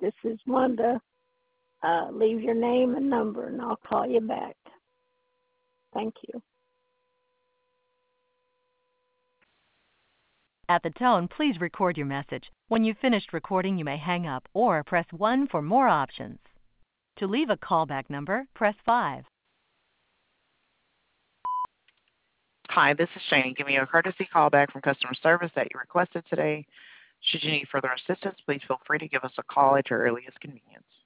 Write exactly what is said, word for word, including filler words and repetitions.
This is Wanda. Uh, leave your name and number, and I'll call you back. Thank you. At the tone, please record your message. When you've finished recording, you may hang up or press one for more options. To leave a callback number, press five. Hi, this is Shane. Give me a courtesy call back from customer service that you requested today. Should you need further assistance, please feel free to give us a call at your earliest convenience.